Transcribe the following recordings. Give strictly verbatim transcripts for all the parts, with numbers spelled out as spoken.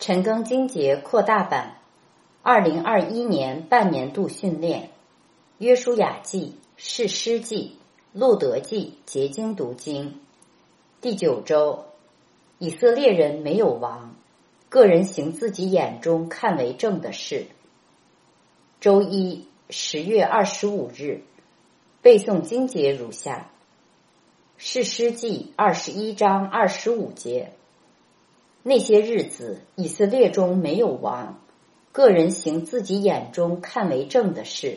陈庚经节扩大版二零二一年半年度训练，约书亚记、士师记、路德记结经读经。第九周，以色列人没有王，个人行自己眼中看为正的事。周一，十月二十五日，背诵经节如下：士师记二十一章二十五节。那些日子，以色列中没有王，个人行自己眼中看为正的事。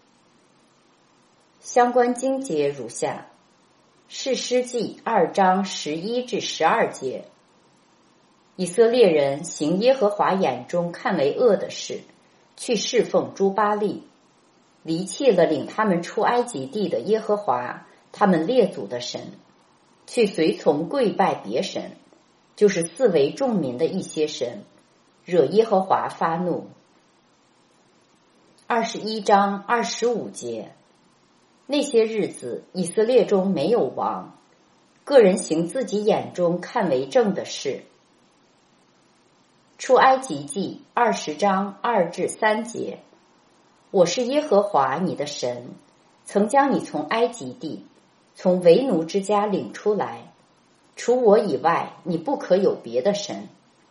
相关经节如下：士师记二章十一至十二节。以色列人行耶和华眼中看为恶的事，去侍奉诸巴力，离弃了领他们出埃及地的耶和华他们列祖的神，去随从跪拜别神，就是四围众民的一些神，惹耶和华发怒。二十一章二十五节。那些日子，以色列中没有王，个人行自己眼中看为正的事。出埃及记二十章二至三节。我是耶和华你的神，曾将你从埃及地，从为奴之家领出来，除我以外，你不可有别的神。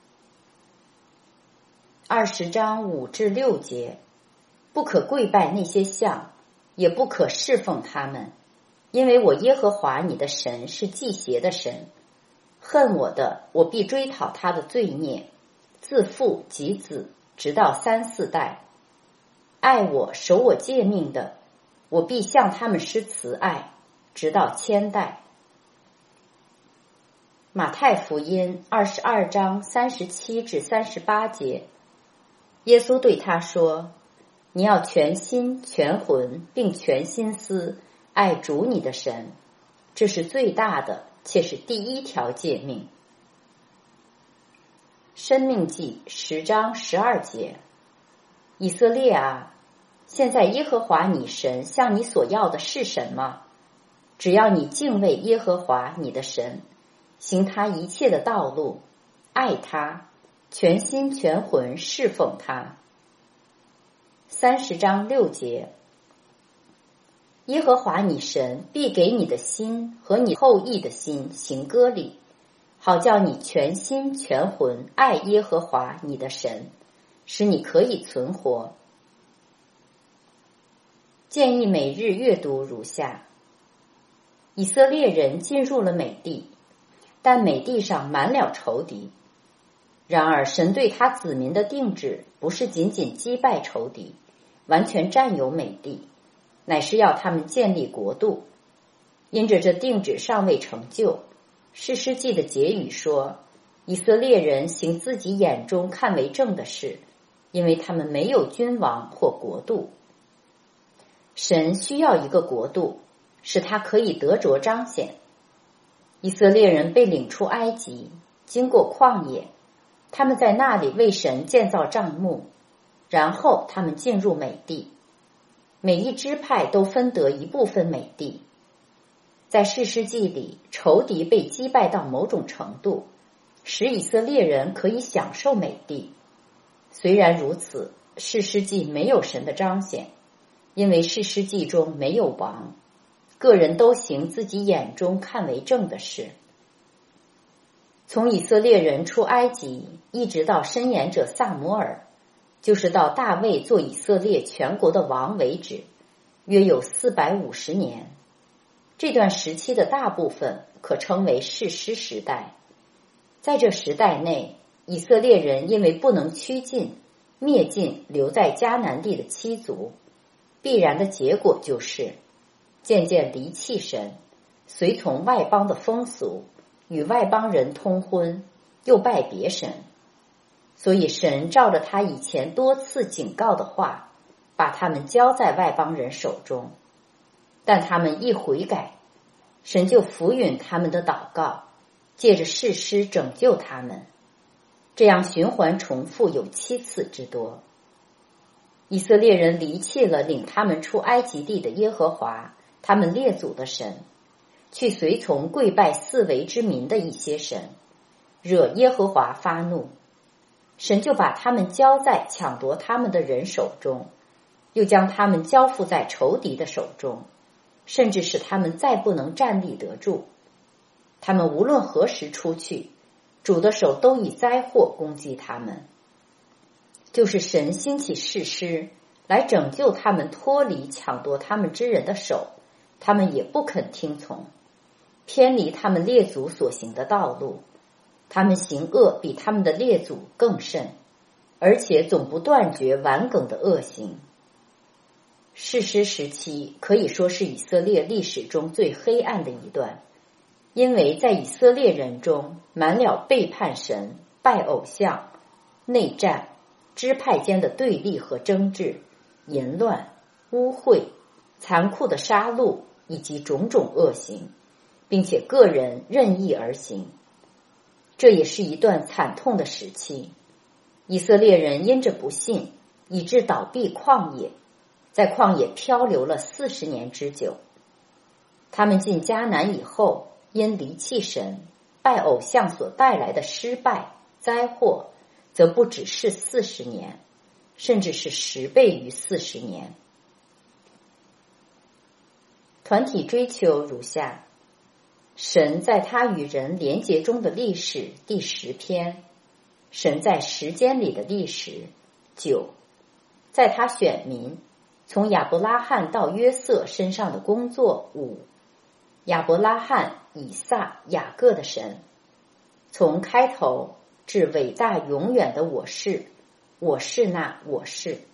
二十章五至六节。不可跪拜那些像，也不可侍奉他们，因为我耶和华你的神是忌邪的神，恨我的，我必追讨他的罪孽，自父及子，直到三四代；爱我守我诫命的，我必向他们施慈爱，直到千代。马太福音二十二章三十七至三十八节。耶稣对他说：你要全心全魂并全心思爱主你的神，这是最大的，且是第一条诫命。申命记十章十二节。以色列啊，现在耶和华你神向你所要的是什么？只要你敬畏耶和华你的神，行他一切的道路，爱他，全心全魂侍奉他。三十章六节。耶和华你神必给你的心和你后裔的心行割礼，好叫你全心全魂爱耶和华你的神，使你可以存活。建议每日阅读如下：以色列人进入了美地，但美地上满了仇敌。然而神对他子民的定旨不是仅仅击败仇敌，完全占有美地，乃是要他们建立国度。因着这定旨尚未成就，士师记的结语说，以色列人行自己眼中看为正的事，因为他们没有君王或国度。神需要一个国度，使他可以得着彰显。以色列人被领出埃及，经过旷野，他们在那里为神建造帐幕，然后他们进入美地，每一支派都分得一部分美地。在士师记里，仇敌被击败到某种程度，使以色列人可以享受美地。虽然如此，士师记没有神的彰显，因为士师记中没有王，个人都行自己眼中看为正的事。从以色列人出埃及一直到申言者撒母耳，就是到大卫做以色列全国的王为止，约有四百五十年。这段时期的大部分可称为士师时代。在这时代内，以色列人因为不能趋近灭尽留在迦南地的七族，必然的结果就是渐渐离弃神，随从外邦的风俗，与外邦人通婚，又拜别神。所以神照着他以前多次警告的话，把他们交在外邦人手中。但他们一悔改，神就俯允他们的祷告，借着士师拯救他们。这样循环重复有七次之多。以色列人离弃了领他们出埃及地的耶和华他们列祖的神，去随从跪拜四围之民的一些神，惹耶和华发怒。 神就把他们交在抢夺他们的人手中，又将他们交付在仇敌的手中，甚至使他们再不能站立得住。他们无论何时出去，主的手都以灾祸攻击他们。就是神兴起士师来拯救他们脱离抢夺他们之人的手，他们也不肯听从，偏离他们列祖所行的道路。他们行恶比他们的列祖更甚，而且总不断绝顽梗的恶行。士师时期可以说是以色列历史中最黑暗的一段，因为在以色列人中满了背叛神、拜偶像、内战、支派间的对立和争执、淫乱、污秽、残酷的杀戮以及种种恶行，并且个人任意而行。这也是一段惨痛的时期。以色列人因着不信，以致倒闭旷野，在旷野漂流了四十年之久。他们进迦南以后，因离弃神、拜偶像所带来的失败、灾祸，则不只是四十年，甚至是十倍于四十年。团体追求如下：神在他与人连结中的历史第十篇，神在时间里的历史九，在他选民从亚伯拉罕到约瑟身上的工作五，亚伯拉罕、以撒、雅各的神，从开头至伟大永远的我是，我是那我是。